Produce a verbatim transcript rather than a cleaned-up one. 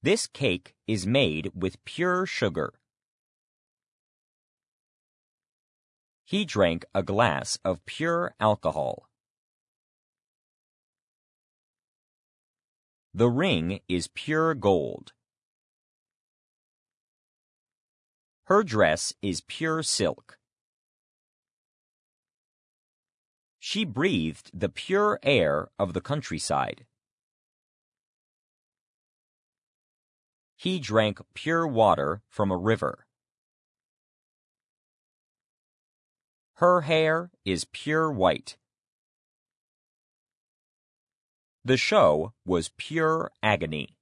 This cake is made with pure sugar. He drank a glass of pure alcohol. The ring is pure gold. Her dress is pure silk. She breathed the pure air of the countryside. He drank pure water from a river. Her hair is pure white. The show was pure agony.